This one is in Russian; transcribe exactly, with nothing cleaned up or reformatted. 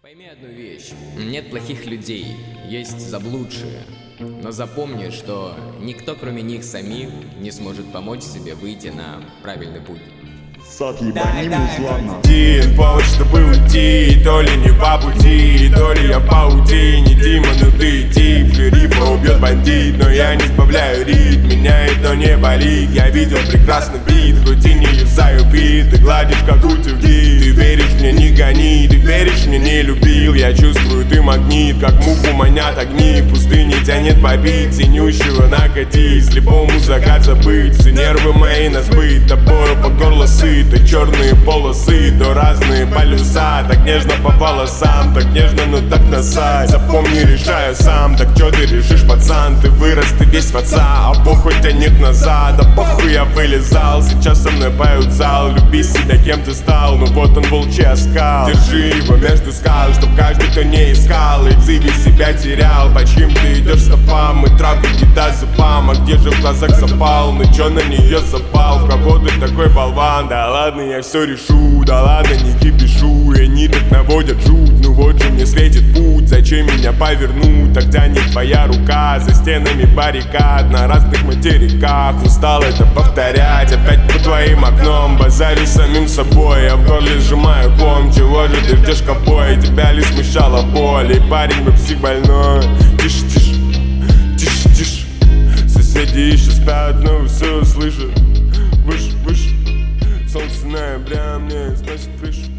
Пойми одну вещь. Нет плохих людей, есть заблудшие. Но запомни, что никто, кроме них самих, не сможет помочь себе выйти на правильный путь. Сад ебани музлана. Один повод, чтобы уйти, то ли не по пути, то ли я в паутине. Дима, ну ты тип, шерифа убьет бандит, но я не сбавляю ритм, меня это не болит. Я видел прекрасный вид, хоть и не юзаю бит. Ты гладишь как утюги, ты веришь мне, не гони. Ты веришь мне, не любил, я чувствую, ты магнит. Как муху манят огни, пустыни тянет побить. Синющего накатить, слепому закат забыть. Все нервы мои на сбыт, топору по горло сыт. То черные полосы, то разные полюса. Так нежно по волосам, так нежно, но так насать. Запомни, решаю сам, так чё ты решишь, пацан? Ты вырос, ты весь в отца, а похуй тянет назад. Да похуй я вылезал, сейчас со мной поют зал. Люби себя, кем ты стал, ну вот он волчий оскал. Держи его между скал, чтоб каждый, кто не искал, и в зыбе себя терял. По чьим ты идешь стопам, и травку кидай зубам. А где же в глазах запал, ну чё на нее запал? В кого ты такой болван? Да ладно, я все решу, да ладно, не кипишу. И они так наводят жуть, ну вот же мне светит путь. Зачем меня повернуть, так тянет твоя рука. За стенами баррикад на разных материках. Устал это повторять, опять по твоим окном. Базарю самим собой, я в горле сжимаю ком. Чего же ты ждешь, ковбой? Тебя ли смущала боль? И парень, вы псих больной. Тише, тише, тише, тише. Соседи еще спят, но вы все слышат. Выше, выше. Солнце ноября мне сносит крышу.